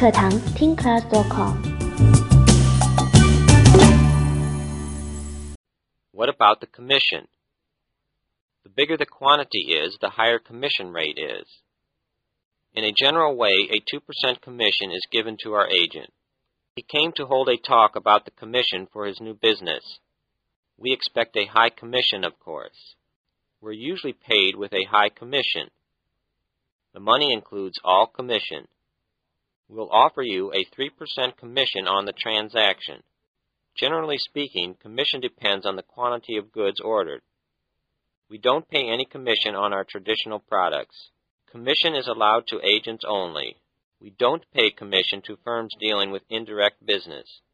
课堂听 class.com。 What about the commission? The bigger the quantity is, the higher commission rate is. In a general way, a 2% commission is given to our agent. He came to hold a talk about the commission for his new business. We expect a high commission, of course. We're usually paid with a high commission. The money includes all commission. We'll offer you a 3% commission on the transaction. Generally speaking, commission depends on the quantity of goods ordered. We don't pay any commission on our traditional products. Commission is allowed to agents only. We don't pay commission to firms dealing with indirect business.